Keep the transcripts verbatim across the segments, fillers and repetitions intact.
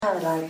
Caroline.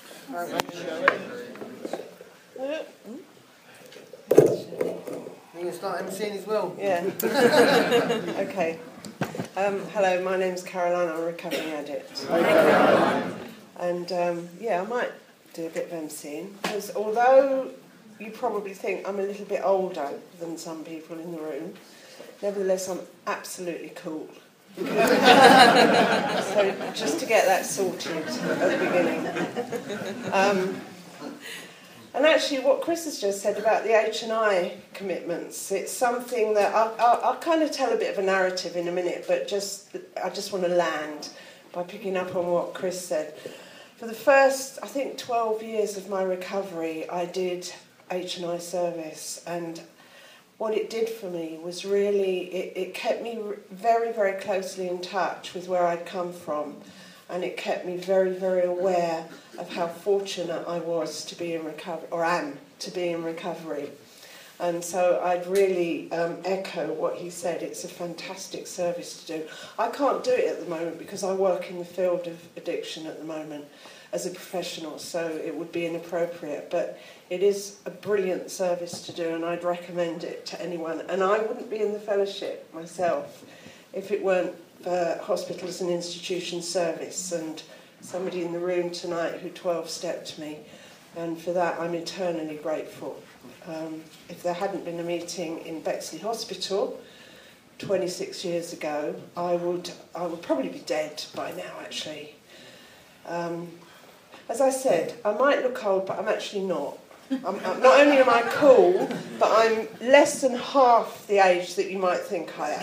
You can start emceeing as well. Yeah. Okay. Um, hello, my name's Caroline. I'm a recovering addict. And um, yeah, I might do a bit of emceeing because although you probably think I'm a little bit older than some people in the room, nevertheless I'm absolutely cool. So just to get that sorted at the beginning. Um, and actually what Chris has just said about the H and I commitments, it's something that I'll, I'll, I'll kind of tell a bit of a narrative in a minute, but just I just want to land by picking up on what Chris said. For the first, I think, twelve years of my recovery, I did H and I service, and what it did for me was really, it, it kept me very, very closely in touch with where I'd come from, and it kept me very, very aware of how fortunate I was to be in recovery, or am to be in recovery. And so I'd really um, echo what he said. It's a fantastic service to do. I can't do it at the moment because I work in the field of addiction at the moment as a professional, so it would be inappropriate. But it is a brilliant service to do, and I'd recommend it to anyone. And I wouldn't be in the fellowship myself if it weren't for hospitals and institutions service and somebody in the room tonight who twelve-stepped me. And for that, I'm eternally grateful. Um, if there hadn't been a meeting in Bexley Hospital twenty-six years ago, I would I would probably be dead by now, actually. Um, as I said, I might look old, but I'm actually not. I'm, I'm, not only am I cool, but I'm less than half the age that you might think I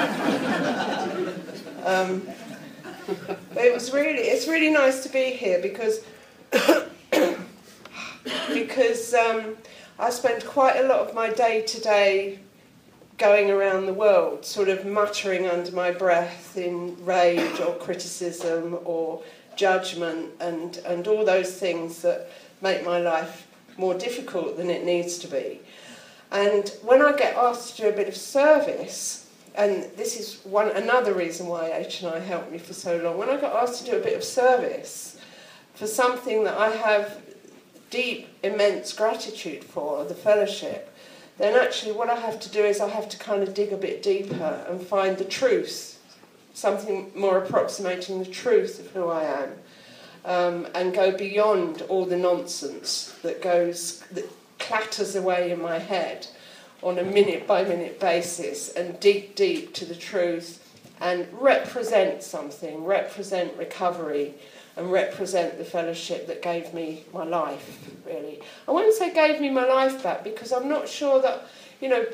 am. um, but it was really, it's really nice to be here because because um, I spend quite a lot of my day-to-day going around the world, sort of muttering under my breath in rage or criticism or judgment and, and all those things that make my life more difficult than it needs to be. And when I get asked to do a bit of service, and this is one another reason why H and I helped me for so long, when I got asked to do a bit of service for something that I have deep, immense gratitude for, the fellowship, then actually what I have to do is I have to kind of dig a bit deeper and find the truth, something more approximating the truth of who I am, um, and go beyond all the nonsense that goes, that clatters away in my head on a minute-by-minute basis, and dig deep to the truth and represent something, represent recovery, and represent the fellowship that gave me my life, really. I won't say gave me my life back, because I'm not sure that, you know,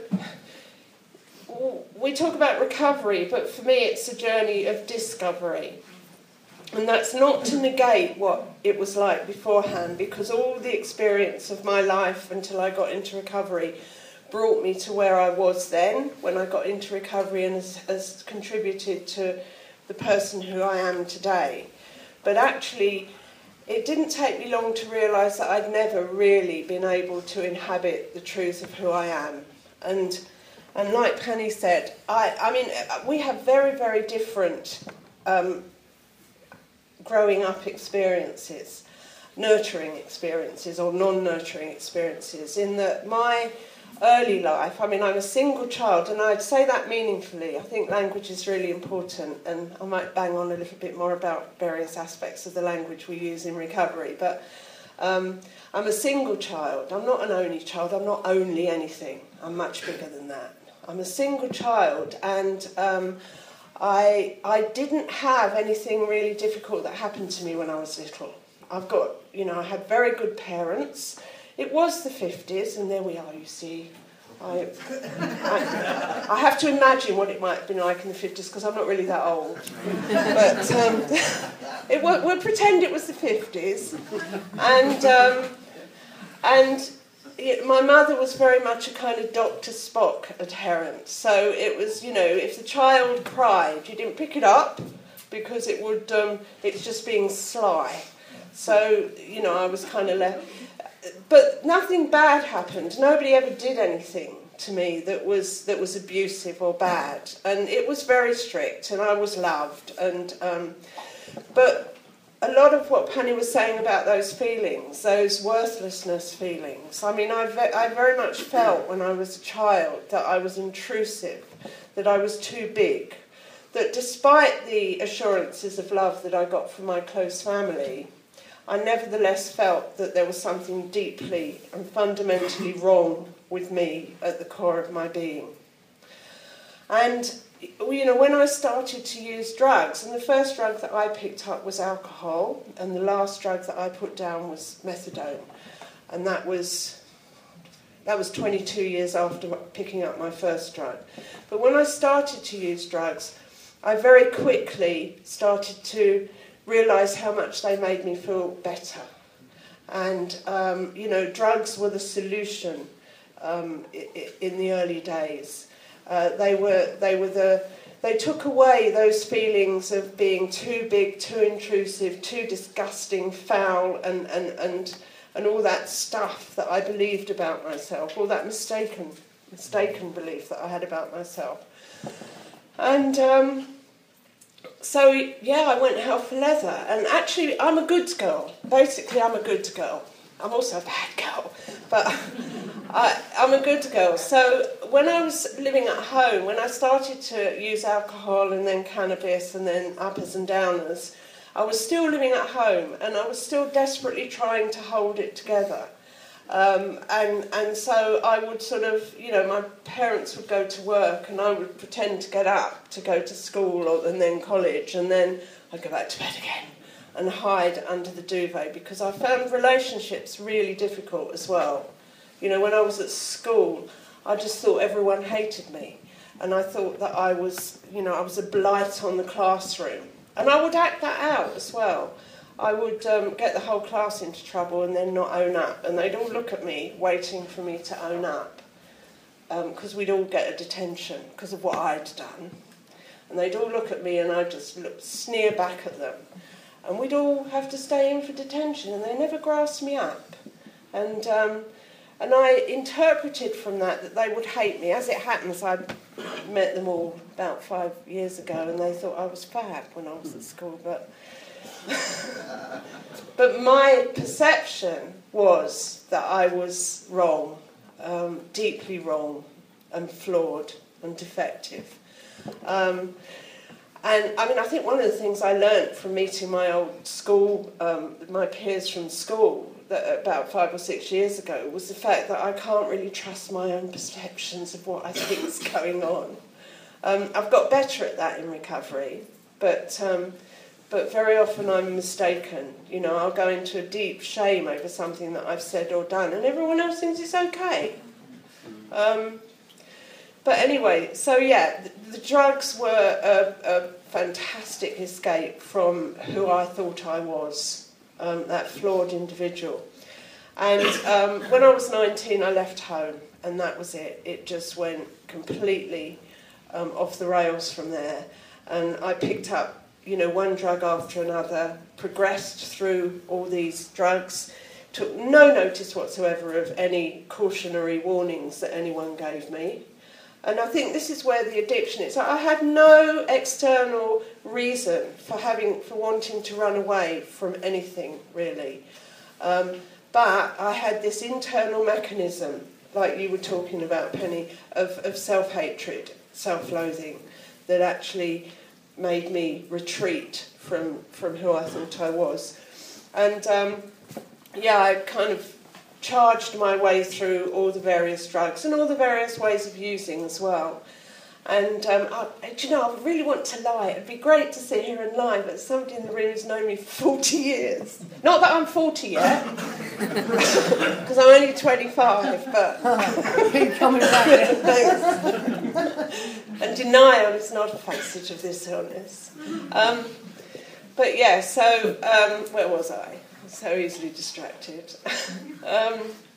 we talk about recovery, but for me it's a journey of discovery. And that's not to negate what it was like beforehand, because all the experience of my life until I got into recovery brought me to where I was then, when I got into recovery, and has, has contributed to the person who I am today. But actually, it didn't take me long to realise that I'd never really been able to inhabit the truth of who I am. And and like Penny said, I, I mean, we have very, very different um, growing up experiences, nurturing experiences or non-nurturing experiences, in that my early life, I mean, I'm a single child, and I'd say that meaningfully. I think language is really important, and I might bang on a little bit more about various aspects of the language we use in recovery, but um, I'm a single child. I'm not an only child. I'm not only anything. I'm much bigger than that. I'm a single child, and um, I, I didn't have anything really difficult that happened to me when I was little. I've got, you know, I had very good parents. It was the fifties, and there we are, you see. I, I, I have to imagine what it might have been like in the fifties, because I'm not really that old. But um, it, we'll, we'll pretend it was the fifties. And, um, and it, my mother was very much a kind of Doctor Spock adherent. So it was, you know, if the child cried, you didn't pick it up, because it would, um, it's just being sly. So, you know, I was kind of left. But nothing bad happened. Nobody ever did anything to me that was that was abusive or bad. And it was very strict, and I was loved. And um, but a lot of what Penny was saying about those feelings, those worthlessness feelings, I mean, I, ve- I very much felt when I was a child that I was intrusive, that I was too big, that despite the assurances of love that I got from my close family, I nevertheless felt that there was something deeply and fundamentally wrong with me at the core of my being. And, you know, when I started to use drugs, and the first drug that I picked up was alcohol, and the last drug that I put down was methadone. And that was, that was twenty-two years after picking up my first drug. But when I started to use drugs, I very quickly started to realise how much they made me feel better. And, um, you know, drugs were the solution um, in the early days. Uh, they were, they were the, they took away those feelings of being too big, too intrusive, too disgusting, foul, and, and, and, and all that stuff that I believed about myself, all that mistaken, mistaken belief that I had about myself. And um, so, yeah, I went hell for leather. And actually, I'm a good girl. Basically, I'm a good girl. I'm also a bad girl, but I, I'm a good girl. So when I was living at home, when I started to use alcohol and then cannabis and then uppers and downers, I was still living at home and I was still desperately trying to hold it together. Um, and, and so I would sort of, you know, my parents would go to work and I would pretend to get up to go to school or, and then college, and then I'd go back to bed again and hide under the duvet, because I found relationships really difficult as well. You know, when I was at school, I just thought everyone hated me. And I thought that I was, you know, I was a blight on the classroom. And I would act that out as well. I would um, get the whole class into trouble and then not own up. And they'd all look at me, waiting for me to own up. Because um, we'd all get a detention because of what I'd done. And they'd all look at me and I'd just look, sneer back at them. And we'd all have to stay in for detention, and they never grasped me up. And um, and I interpreted from that that they would hate me. As it happens, I met them all about five years ago, and they thought I was fab when I was at school. But but my perception was that I was wrong, um, deeply wrong, and flawed and defective. Um, And, I mean, I think one of the things I learnt from meeting my old school, um, my peers from school, that about five or six years ago, was the fact that I can't really trust my own perceptions of what I think is going on. Um, I've got better at that in recovery, but um, but very often I'm mistaken. You know, I'll go into a deep shame over something that I've said or done, and everyone else thinks it's okay. Um, But anyway, so yeah, the, the drugs were a, a fantastic escape from who I thought I was, um, that flawed individual. And um, when I was nineteen, I left home, and that was it. It just went completely um, off the rails from there. And I picked up, you know, one drug after another, progressed through all these drugs, took no notice whatsoever of any cautionary warnings that anyone gave me. And I think this is where the addiction is. I had no external reason for having, for wanting to run away from anything, really. Um, but I had this internal mechanism, like you were talking about, Penny, of, of self-hatred, self-loathing, that actually made me retreat from, from who I thought I was. And, um, yeah, I kind of charged my way through all the various drugs and all the various ways of using as well. And, um, I, do you know, I really want to lie. It'd be great to sit here and lie, but somebody in the room has known me for forty years. Not that I'm forty yet, because I'm only twenty-five, but... Keep coming back. Thanks. And denial is not a facet of this illness. Um, but yeah, so, um, where was I? So easily distracted. um,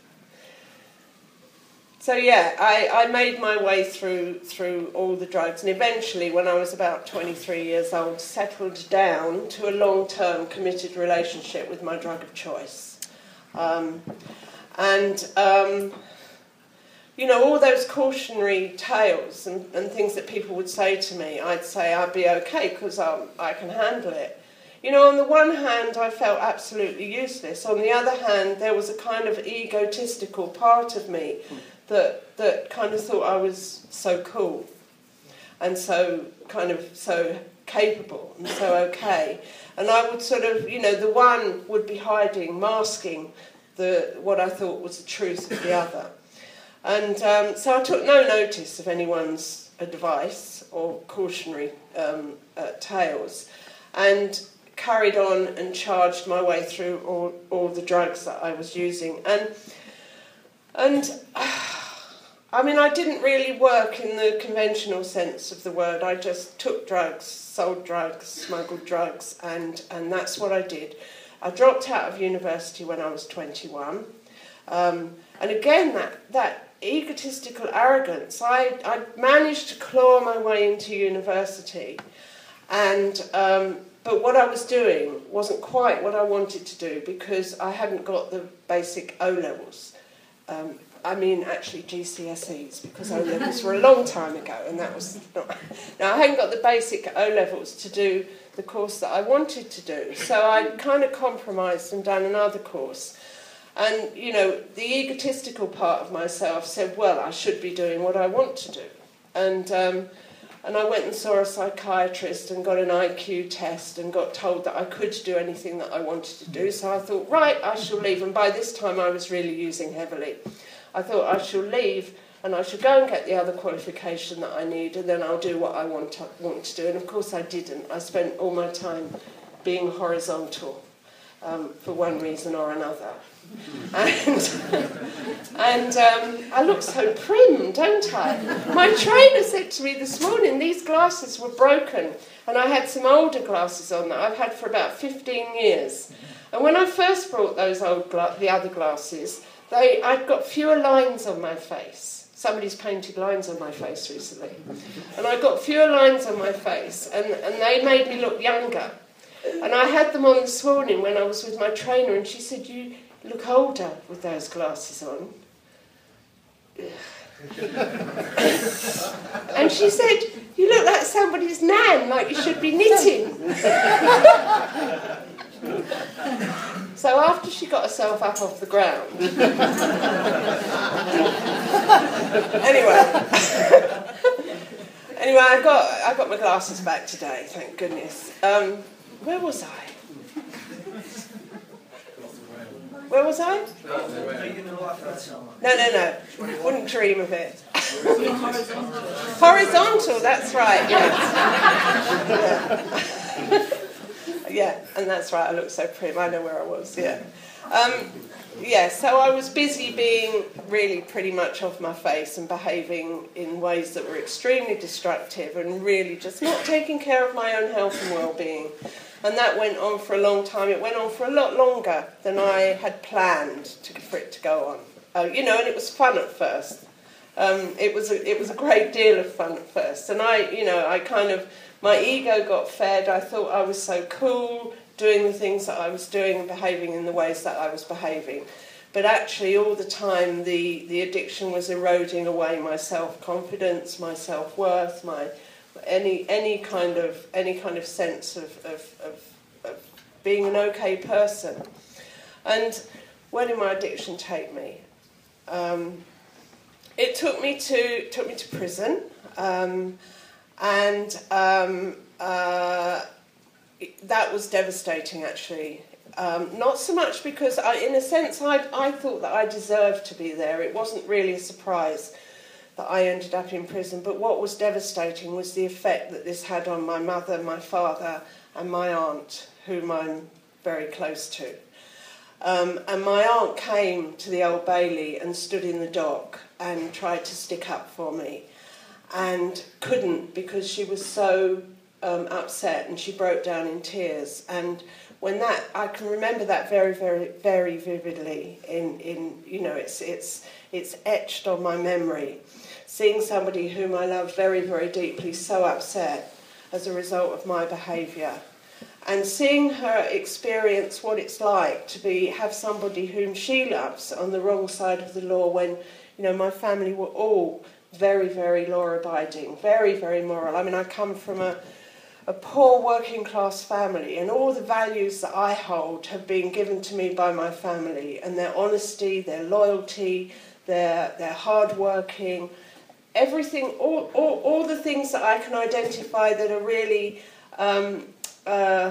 so yeah, I, I made my way through through all the drugs, and eventually, when I was about twenty-three years old, settled down to a long-term committed relationship with my drug of choice. Um, and um, you know, all those cautionary tales and, and things that people would say to me, I'd say I'd be okay because I can handle it. you know, on the one hand, I felt absolutely useless. On the other hand, there was a kind of egotistical part of me that that kind of thought I was so cool and so kind of so capable and so okay. And I would sort of, you know, the one would be hiding, masking the what I thought was the truth of the other. And um, so I took no notice of anyone's advice or cautionary um, uh, tales, and carried on and charged my way through all, all the drugs that I was using. And, and uh, I mean, I didn't really work in the conventional sense of the word. I just took drugs, sold drugs, smuggled drugs, and, and that's what I did. I dropped out of university when I was twenty-one. Um, and again, that, that egotistical arrogance, I, I managed to claw my way into university, and um, but what I was doing wasn't quite what I wanted to do, because I hadn't got the basic O-levels. Um, I mean, actually G C S Es, because O-levels were a long time ago, and that was not... Now, I hadn't got the basic O-levels to do the course that I wanted to do, so I kind of compromised and done another course. And, you know, the egotistical part of myself said, well, I should be doing what I want to do. And... Um, And I went and saw a psychiatrist and got an I Q test and got told that I could do anything that I wanted to do. So I thought, right, I shall leave. And by this time I was really using heavily. I thought I shall leave and I shall go and get the other qualification that I need, and then I'll do what I want to, want to do. And of course I didn't. I spent all my time being horizontal um, for one reason or another. And, and um, I look so prim, don't I? My trainer said to me this morning, these glasses were broken, and I had some older glasses on that I've had for about fifteen years. And when I first brought those old gla- the other glasses, they I'd got fewer lines on my face. Somebody's painted lines on my face recently, and I got fewer lines on my face, and, and they made me look younger. And I had them on this morning when I was with my trainer, and she said, you look older with those glasses on. And she said, you look like somebody's nan, like you should be knitting. So after she got herself up off the ground... anyway... anyway, I got, I got my glasses back today, thank goodness. Um, where was I? Where was I? No, no, no. Wouldn't dream of it. Horizontal, that's right, yes. Yeah. Yeah, and that's right, I look so prim, I know where I was, yeah. Um, yeah, so I was busy being really pretty much off my face and behaving in ways that were extremely destructive and really just not taking care of my own health and well-being. And that went on for a long time. It went on for a lot longer than I had planned to, for it to go on. Uh, you know, and it was fun at first. Um, it was a, it was a great deal of fun at first. And I, you know, I kind of, my ego got fed. I thought I was so cool doing the things that I was doing and behaving in the ways that I was behaving. But actually, all the time, the, the addiction was eroding away my self-confidence, my self-worth, my... Any any kind of any kind of sense of, of, of, of being an okay person. And where did my addiction take me? Um, it took me to took me to prison, um, and um, uh, that was devastating. Actually, um, not so much because, I, in a sense, I I thought that I deserved to be there. It wasn't really a surprise that I ended up in prison, but what was devastating was the effect that this had on my mother, my father, and my aunt, whom I'm very close to. Um, and my aunt came to the Old Bailey and stood in the dock and tried to stick up for me, and couldn't because she was so um, upset, and she broke down in tears. And when that, I can remember that very, very, very vividly. In, in you know, it's it's it's etched on my memory. Seeing somebody whom I love very, very deeply so upset as a result of my behaviour, and seeing her experience what it's like to be have somebody whom she loves on the wrong side of the law, when, you know, my family were all very, very law-abiding, very, very moral. I mean, I come from a a poor working class family, and all the values that I hold have been given to me by my family, and their honesty, their loyalty, their their hard working, everything, all, all, all the things that I can identify that are really um, uh,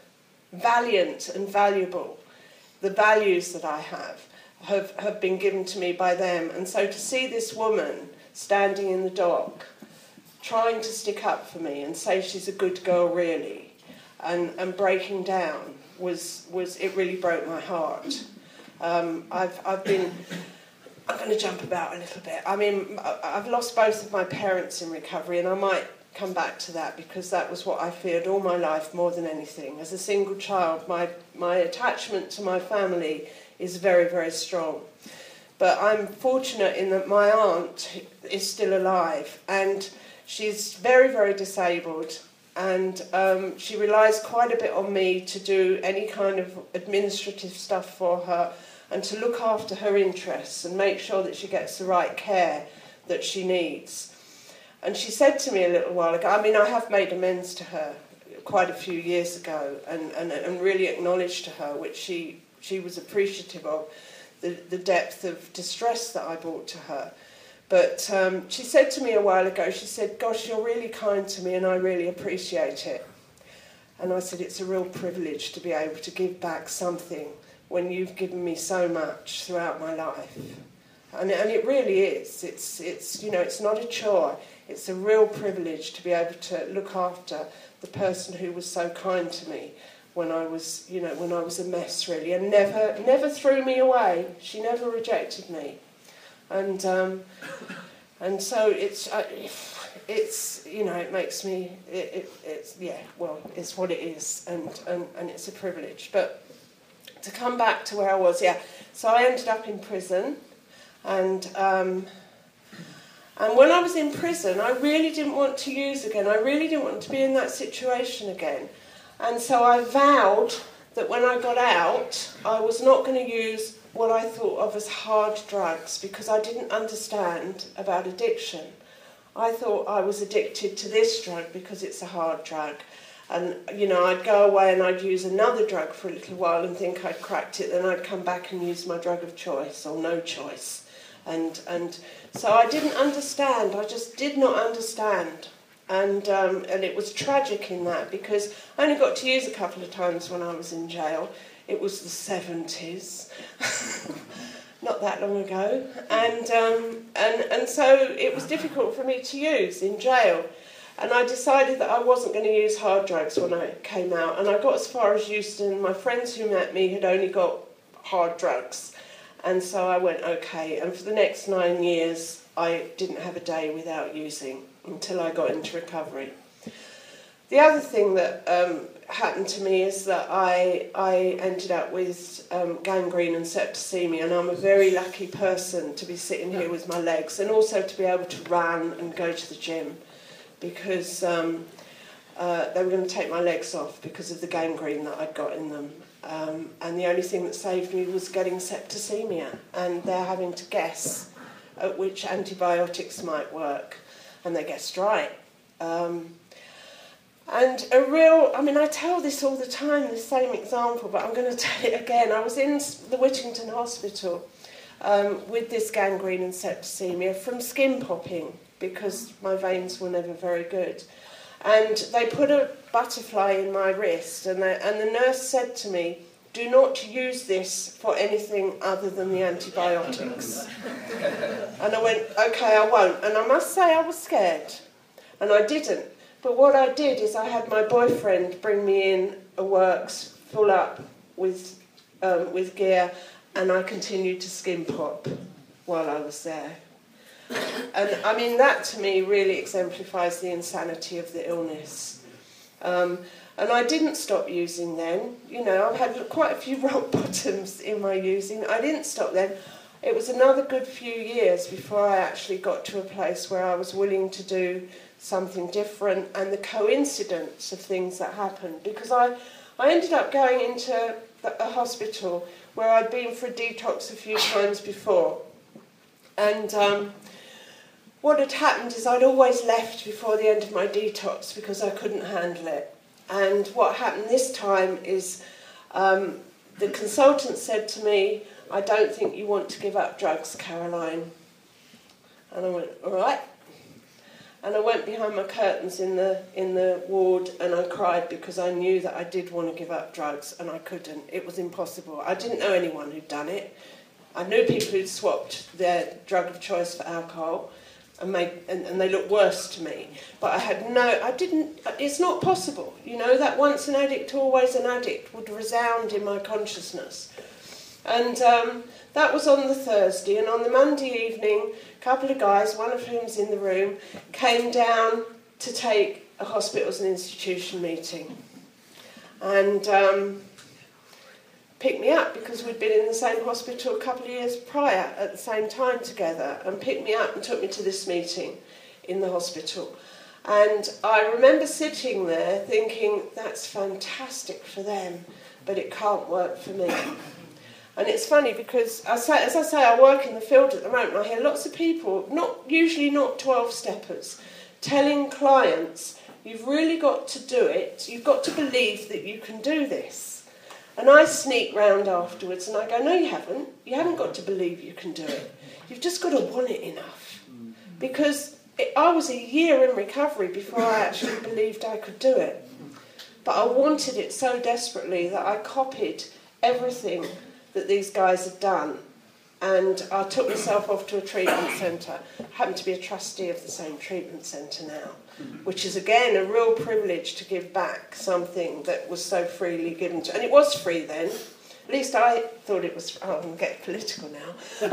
valiant and valuable, the values that I have, have, have been given to me by them. And so to see this woman standing in the dock, trying to stick up for me and say she's a good girl really, and, and breaking down, was, was it really broke my heart. Um, I've, I've been... I'm going to jump about a little bit. I mean, I've lost both of my parents in recovery, and I might come back to that because that was what I feared all my life more than anything. As a single child, my, my attachment to my family is very, very strong. But I'm fortunate in that my aunt is still alive, and she's very, very disabled, and um, she relies quite a bit on me to do any kind of administrative stuff for her, and to look after her interests and make sure that she gets the right care that she needs. And she said to me a little while ago, I mean, I have made amends to her quite a few years ago, and, and, and really acknowledged to her, which she, she was appreciative of, the, the depth of distress that I brought to her. But um, she said to me a while ago, she said, gosh, you're really kind to me and I really appreciate it. And I said, it's a real privilege to be able to give back something when you've given me so much throughout my life. And, and it really is. It's, it's, you know, it's not a chore. It's a real privilege to be able to look after the person who was so kind to me when I was, you know, when I was a mess, really, and never, never threw me away. She never rejected me. And, um, and so it's, uh, it's, you know, it makes me, it, it, it's, yeah, well, it's what it is, and, and, and it's a privilege. But to come back to where I was, yeah. So I ended up in prison, and um, and when I was in prison, I really didn't want to use again. I really didn't want to be in that situation again. And so I vowed that when I got out, I was not going to use what I thought of as hard drugs, because I didn't understand about addiction. I thought I was addicted to this drug because it's a hard drug. And, you know, I'd go away and I'd use another drug for a little while and think I'd cracked it, then I'd come back and use my drug of choice or no choice. And and so I didn't understand. I just did not understand. And um, and it was tragic in that, because I only got to use a couple of times when I was in jail. It was the seventies, not that long ago. And, um, and, and so it was difficult for me to use in jail. And I decided that I wasn't going to use hard drugs when I came out. And I got as far as Euston. My friends who met me had only got hard drugs. And so I went, okay. And for the next nine years, I didn't have a day without using until I got into recovery. The other thing that um, happened to me is that I, I ended up with um, gangrene and septicemia. And I'm a very lucky person to be sitting here with my legs, and also to be able to run and go to the gym, because um, uh, they were going to take my legs off because of the gangrene that I'd got in them. Um, and the only thing that saved me was getting septicemia, and they're having to guess at which antibiotics might work, and they guessed right. Um, and a real, I mean, I tell this all the time, the same example, but I'm going to tell it again. I was in the Whittington Hospital um, with this gangrene and septicemia from skin popping, because my veins were never very good. And they put a butterfly in my wrist, and the, and the nurse said to me, do not use this for anything other than the antibiotics. And I went, okay, I won't. And I must say I was scared, and I didn't. But what I did is I had my boyfriend bring me in a works full up with, um, with gear, and I continued to skin pop while I was there. And I mean, that to me really exemplifies the insanity of the illness. Um, and I didn't stop using then. You know, I've had quite a few rock bottoms in my using. I didn't stop then. It was another good few years before I actually got to a place where I was willing to do something different, and the coincidence of things that happened. Because I, I ended up going into the, a hospital where I'd been for a detox a few times before. And... Um, what had happened is I'd always left before the end of my detox because I couldn't handle it. And what happened this time is um, the consultant said to me, I don't think you want to give up drugs, Caroline. And I went, all right. And I went behind my curtains in the in the ward and I cried because I knew that I did want to give up drugs and I couldn't. It was impossible. I didn't know anyone who'd done it. I knew people who'd swapped their drug of choice for alcohol and made and, and they looked worse to me. But I had no, I didn't, it's not possible. You know, that once an addict, always an addict would resound in my consciousness. And um, that was on the Thursday, and on the Monday evening, a couple of guys, one of whom's in the room, came down to take a hospitals and institution meeting. And um, picked me up because we'd been in the same hospital a couple of years prior at the same time together, and picked me up and took me to this meeting in the hospital. And I remember sitting there thinking, that's fantastic for them, but it can't work for me. And it's funny because, I say, as I say, I work in the field at the moment. I hear lots of people, not usually not twelve-steppers, telling clients, you've really got to do it, you've got to believe that you can do this. And I sneak round afterwards and I go, no, you haven't. You haven't got to believe you can do it. You've just got to want it enough. Because it, I was a year in recovery before I actually believed I could do it. But I wanted it so desperately that I copied everything that these guys had done, and I took myself off to a treatment centre. I happen to be a trustee of the same treatment centre now, which is again a real privilege to give back something that was so freely given to, and it was free then. At least I thought it was. Oh, I'm getting political now.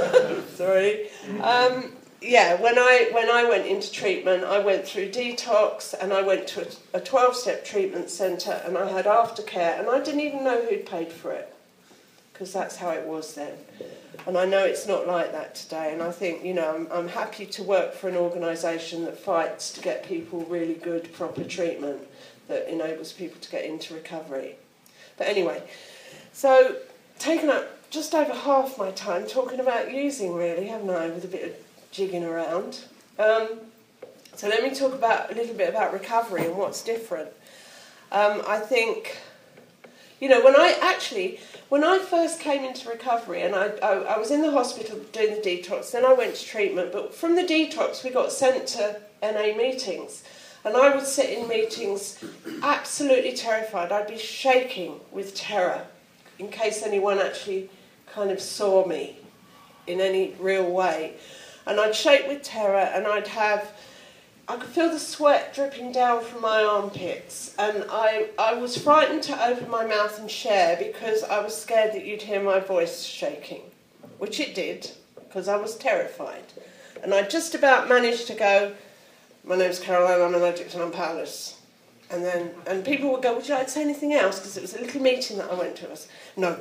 Sorry. Um, yeah, when I when I went into treatment, I went through detox, and I went to a twelve-step treatment centre, and I had aftercare, and I didn't even know who'd paid for it, because that's how it was then. And I know it's not like that today, and I think, you know, I'm, I'm happy to work for an organisation that fights to get people really good, proper treatment that enables people to get into recovery. But anyway, so taken up just over half my time talking about using, really, haven't I, with a bit of jigging around. Um, so let me talk about a little bit about recovery and what's different. Um, I think, you know, when I actually... When I first came into recovery, and I, I, I was in the hospital doing the detox, then I went to treatment, but from the detox we got sent to N A meetings. And I would sit in meetings absolutely terrified. I'd be shaking with terror in case anyone actually kind of saw me in any real way. And I'd shake with terror, and I'd have... I could feel the sweat dripping down from my armpits, and I, I was frightened to open my mouth and share because I was scared that you'd hear my voice shaking, which it did, because I was terrified. And I just about managed to go, my name's Caroline, I'm an addict and I'm powerless. And then and people would go, would you like to say anything else? Because it was a little meeting that I went to. I was, no.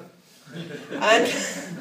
and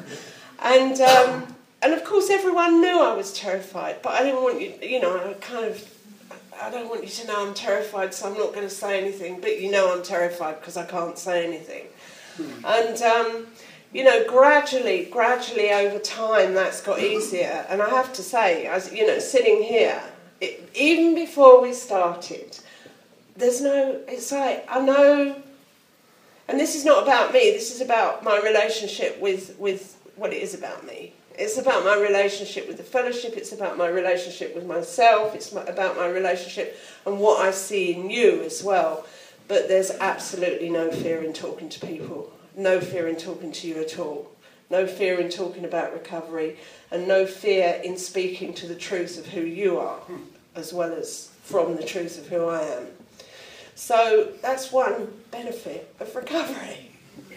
and um, and of course everyone knew I was terrified, but I didn't want you, you know, I kind of, I don't want you to know I'm terrified, so I'm not going to say anything, but you know I'm terrified because I can't say anything. Hmm. And, um, you know, gradually, gradually over time that's got easier. And I have to say, as you know, sitting here, it, even before we started, there's no, it's like, I know, and this is not about me, this is about my relationship with, with what it is about me. It's about my relationship with the fellowship, it's about my relationship with myself, it's about my relationship and what I see in you as well. But there's absolutely no fear in talking to people, no fear in talking to you at all, no fear in talking about recovery, and no fear in speaking to the truth of who you are, as well as from the truth of who I am. So that's one benefit of recovery.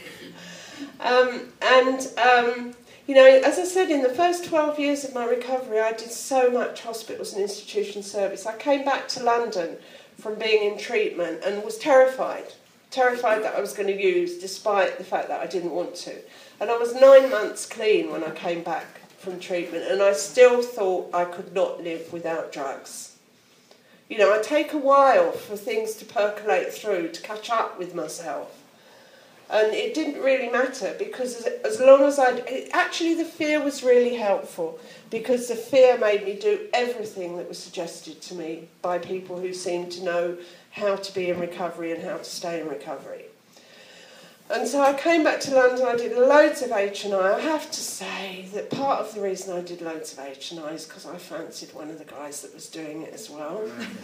Um, and... Um, You know, as I said, in the first twelve years of my recovery, I did so much hospitals and institution service. I came back to London from being in treatment and was terrified, terrified that I was going to use, despite the fact that I didn't want to. And I was nine months clean when I came back from treatment, and I still thought I could not live without drugs. You know, I take a while for things to percolate through, to catch up with myself. And it didn't really matter, because as, as long as I... Actually, the fear was really helpful, because the fear made me do everything that was suggested to me by people who seemed to know how to be in recovery and how to stay in recovery. And so I came back to London, I did loads of H and I. I have to say that part of the reason I did loads of H and I is because I fancied one of the guys that was doing it as well.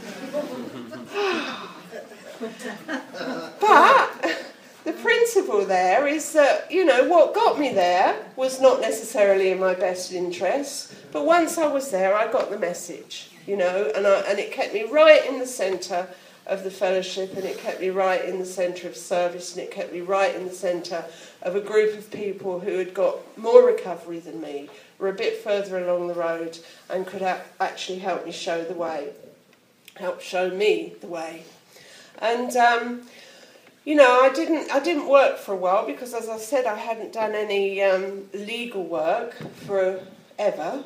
But the principle there is that, you know, what got me there was not necessarily in my best interest, but once I was there, I got the message, you know, and, I, and it kept me right in the centre of the fellowship, and it kept me right in the centre of service, and it kept me right in the centre of a group of people who had got more recovery than me, were a bit further along the road, and could a- actually help me show the way, help show me the way. And um, you know, I didn't I didn't work for a while, because, as I said, I hadn't done any um, legal work for ever.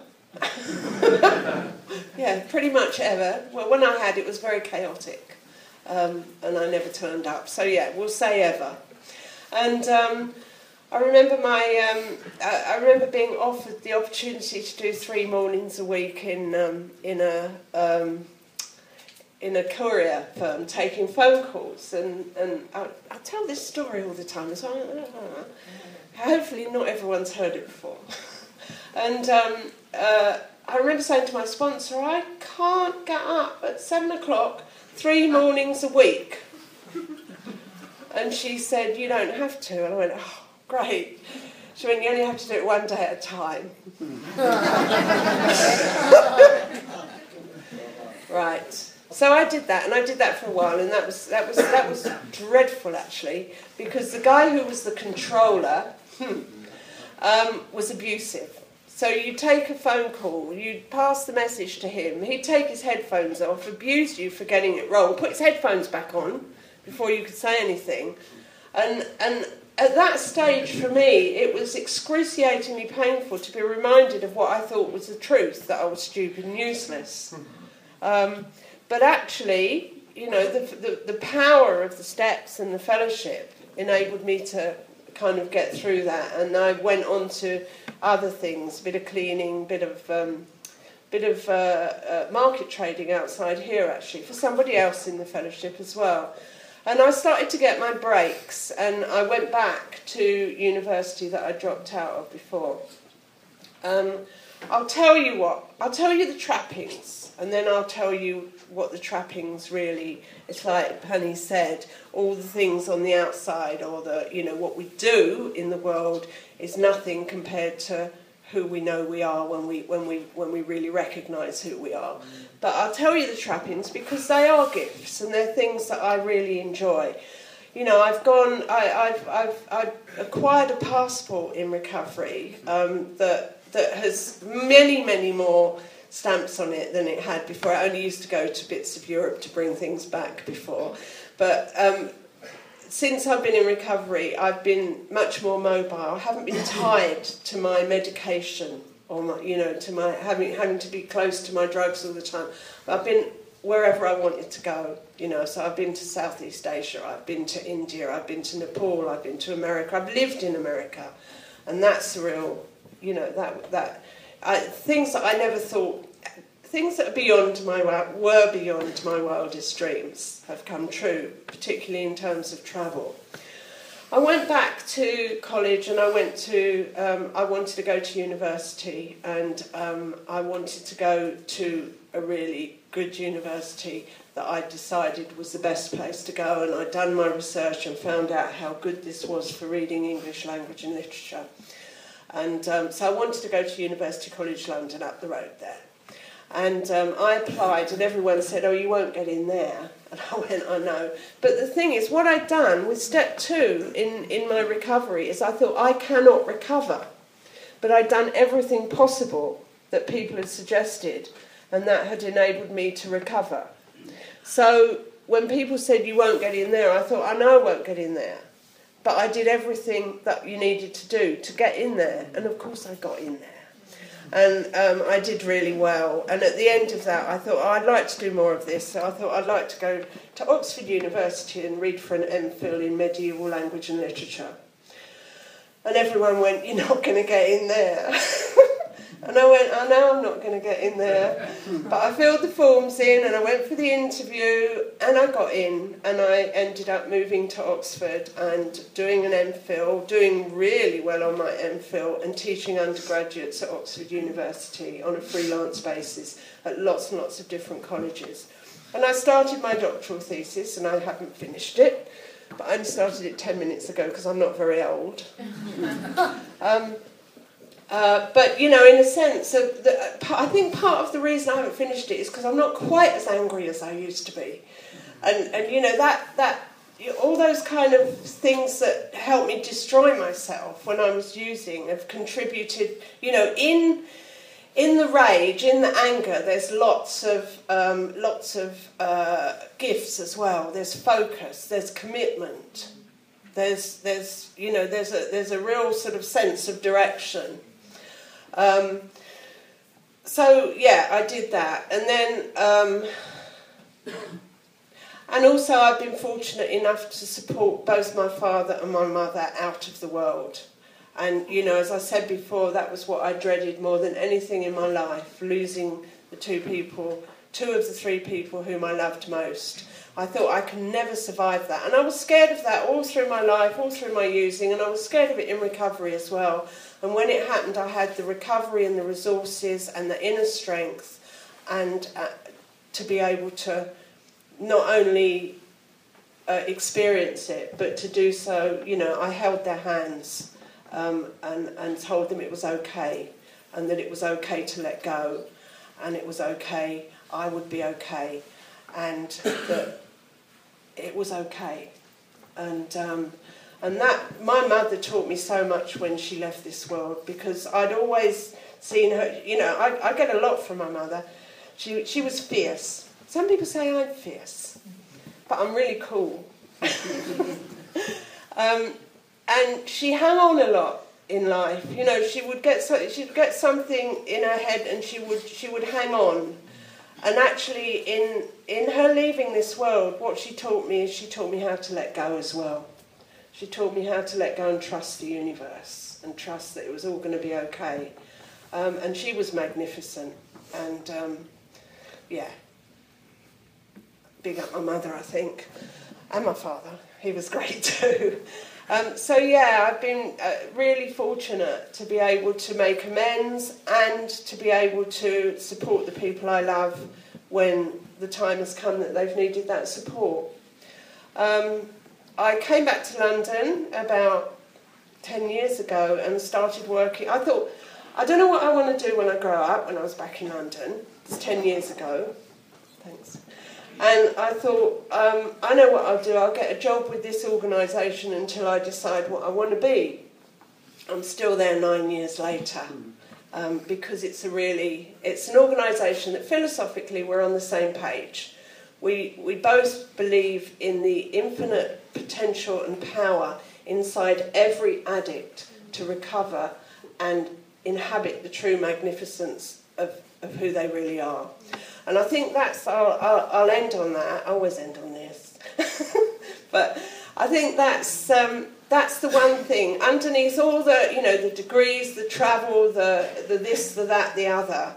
Yeah, pretty much ever. Well, when I had, it was very chaotic. Um, and I never turned up. So yeah, we'll say ever. And um, I remember my, um, I, I remember being offered the opportunity to do three mornings a week in um, in a um, in a courier firm, taking phone calls. And and I, I tell this story all the time, so I, hopefully not everyone's heard it before. And um, uh, I remember saying to my sponsor, I can't get up at seven o'clock. Three mornings a week. And she said, you don't have to. And I went, oh, great. She went, you only have to do it one day at a time. Right. So I did that, and I did that for a while, and that was that was that was dreadful, actually, because the guy who was the controller um, was abusive. So you'd take a phone call, you'd pass the message to him, he'd take his headphones off, abuse you for getting it wrong, put his headphones back on before you could say anything. And and at that stage, for me, it was excruciatingly painful to be reminded of what I thought was the truth, that I was stupid and useless. Um, but actually, you know, the, the, the power of the steps and the fellowship enabled me to kind of get through that, and I went on to other things, a bit of cleaning, bit of um, bit of uh, uh, market trading outside here, actually, for somebody else in the fellowship as well. And I started to get my breaks, and I went back to university that I dropped out of before. Um, I'll tell you what, I'll tell you the trappings, and then I'll tell you what the trappings really, it's like Penny said, all the things on the outside, or the, you know, what we do in the world is nothing compared to who we know we are when we when we when we really recognise who we are. But I'll tell you the trappings, because they are gifts, and they're things that I really enjoy. You know, I've gone, I, I've I've I've acquired a passport in recovery um, that that has many many more stamps on it than it had before. I only used to go to bits of Europe to bring things back before, but um, since I've been in recovery, I've been much more mobile. I haven't been tied to my medication, or my, you know, to my having having to be close to my drugs all the time. I've been wherever I wanted to go, you know. So I've been to Southeast Asia, I've been to India, I've been to Nepal, I've been to America. I've lived in America, and that's the real, you know, that that I, things that I never thought. Things that are beyond my were beyond my wildest dreams have come true, particularly in terms of travel. I went back to college, and I went to. Um, I wanted to go to university, and um, I wanted to go to a really good university that I decided was the best place to go. And I'd done my research and found out how good this was for reading English language and literature. And um, so I wanted to go to University College London, up the road there. And um, I applied, and everyone said, oh, you won't get in there. And I went, I know. But the thing is, what I'd done with step two in, in my recovery is I thought, I cannot recover. But I'd done everything possible that people had suggested, and that had enabled me to recover. So when people said, you won't get in there, I thought, I know I won't get in there. But I did everything that you needed to do to get in there. And of course I got in there. And um, I did really well. And at the end of that, I thought, oh, I'd like to do more of this. So I thought I'd like to go to Oxford University and read for an MPhil in medieval language and literature. And everyone went, you're not going to get in there. And I went, I know I'm not going to get in there. But I filled the forms in and I went for the interview and I got in. And I ended up moving to Oxford and doing an MPhil, doing really well on my MPhil and teaching undergraduates at Oxford University on a freelance basis at lots and lots of different colleges. And I started my doctoral thesis and I haven't finished it. But I only started it ten minutes ago because I'm not very old. um, Uh, but, you know, in a sense, uh, the, uh, I think part of the reason I haven't finished it is because I'm not quite as angry as I used to be. And, and you know, that, that all those kind of things that helped me destroy myself when I was using have contributed, you know, in in the rage, in the anger, there's lots of, um, lots of uh, gifts as well. There's focus, there's commitment, there's, there's you know, there's a, there's a real sort of sense of direction. Um, so yeah, I did that, and then, um, and also I've been fortunate enough to support both my father and my mother out of the world, and you know, as I said before, that was what I dreaded more than anything in my life, losing the two people, two of the three people whom I loved most. I thought I could never survive that, and I was scared of that all through my life, all through my using, and I was scared of it in recovery as well. And when it happened, I had the recovery and the resources and the inner strength and uh, to be able to not only uh, experience it, but to do so, you know, I held their hands um, and, and told them it was okay and that it was okay to let go and it was okay, I would be okay, and that it was okay. And... Um, And that, my mother taught me so much when she left this world, because I'd always seen her, you know, I, I get a lot from my mother. She, she was fierce. Some people say I'm fierce, but I'm really cool. um, and she hung on a lot in life. You know, she would get so, she'd get something in her head and she would she would hang on. And actually, in in her leaving this world, what she taught me is she taught me how to let go as well. She taught me how to let go and trust the universe and trust that it was all going to be okay. Um, and she was magnificent. And, um, yeah, big up my mother, I think, and my father. He was great too. Um, so, yeah, I've been uh, really fortunate to be able to make amends and to be able to support the people I love when the time has come that they've needed that support. Um, I came back to London about ten years ago and started working. I thought, I don't know what I want to do when I grow up, when I was back in London. It's ten years ago. Thanks. And I thought, um, I know what I'll do. I'll get a job with this organisation until I decide what I want to be. I'm still there nine years later um, because it's a really, it's an organisation that philosophically we're on the same page. We, we both believe in the infinite potential and power inside every addict to recover and inhabit the true magnificence of, of who they really are. And I think that's, I'll, I'll, I'll end on that. I always end on this. But I think that's, um, that's the one thing. Underneath all the, you know, the degrees, the travel, the, the this, the that, the other,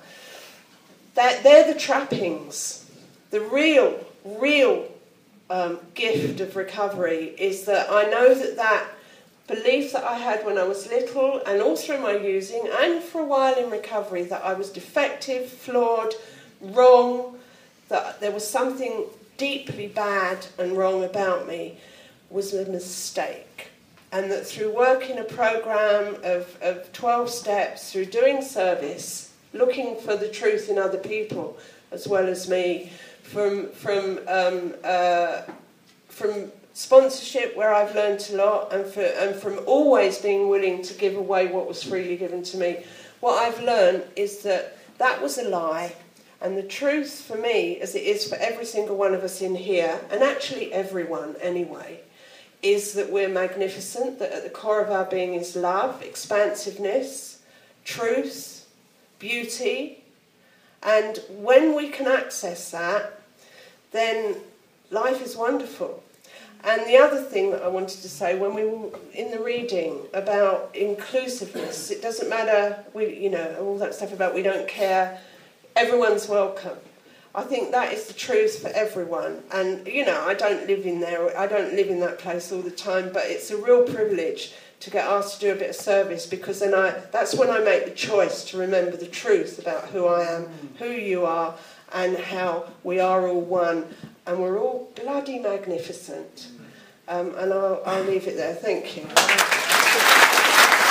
that they're the trappings. The real, real um, gift of recovery is that I know that that belief that I had when I was little and all through my using and for a while in recovery, that I was defective, flawed, wrong, that there was something deeply bad and wrong about me, was a mistake. And that through working a program of, of twelve steps, through doing service, looking for the truth in other people as well as me, from from um, uh, from sponsorship where I've learned a lot, and, for, and from always being willing to give away what was freely given to me, what I've learned is that that was a lie. And the truth for me, as it is for every single one of us in here, and actually everyone anyway, is that we're magnificent, that at the core of our being is love, expansiveness, truth, beauty, and when we can access that, then life is wonderful. And the other thing that I wanted to say, when we were in the reading about inclusiveness, it doesn't matter, we, you know, all that stuff about we don't care, everyone's welcome. I think that is the truth for everyone. And, you know, I don't live in there, I don't live in that place all the time, but it's a real privilege to get asked to do a bit of service, because then I, that's when I make the choice to remember the truth about who I am, who you are, and how we are all one, and we're all bloody magnificent. Um, and I'll, I'll leave it there. Thank you.